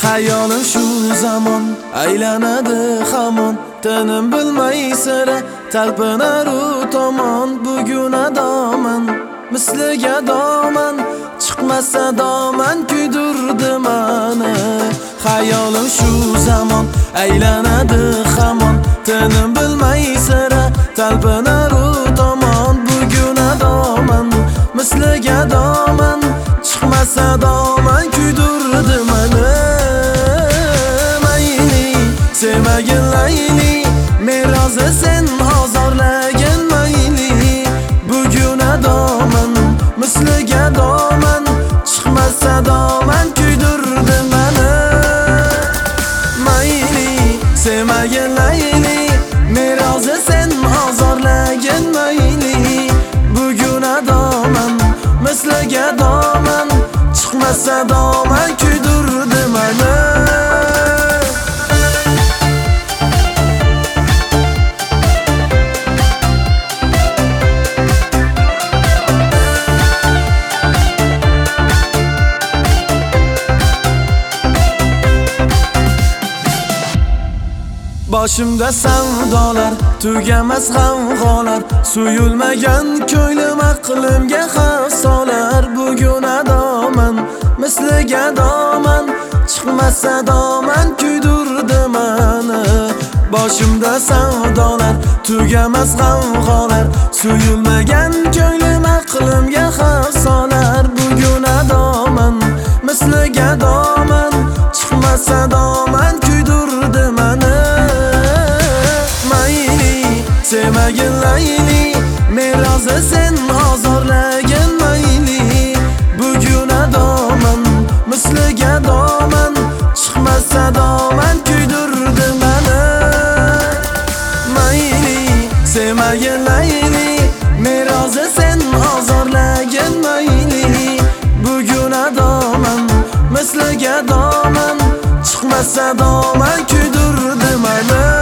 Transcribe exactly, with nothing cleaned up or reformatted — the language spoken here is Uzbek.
Hayolim shu zamon aylanadi hamon, tinim bilmay sira talpinar u tomon. Bugun adoman misliga doman, chiqmasa doman kuydirdi mani. Hayolim shu zamon aylanadi hamon, tinim bilmay sira talpinar u tomon. Bugun adoman misliga doman, chiqmasa doman kuydirdi mani. Sevmagin layli, men rozi sen ozorlagin mayli. Bugun adoman misliga doman, chiqmasa doman kuydirdi mani. Mayli, sevmagin layli, men rozi sen ozorlagin mayli. Bugun adoman misliga doman, chiqmasa doman kuydirdi mani. Boshimda savdolar, tugamas g'amg'olar, suyulmagan ko'nglim aqlimga xavf solar. Bugun adoman misliga doman, chiqmasa doman kuydirdi mani. Boshimda savdolar, tugamas g'amg'olar, suyulmagan ko'nglim aqlimga xavf solar. Bugun adoman misliga doman, chiqmasa doman kuydirdi mani. Sevmagin layli, men rozi sen ozorlagin mayli. Bugun adoman misliga doman, chiqmasa doman kuydirdi mani. Mayli, sevmagin layli, men rozi sen ozorlagin mayli. Bugun adoman misliga doman, chiqmasa doman kuydirdi mani.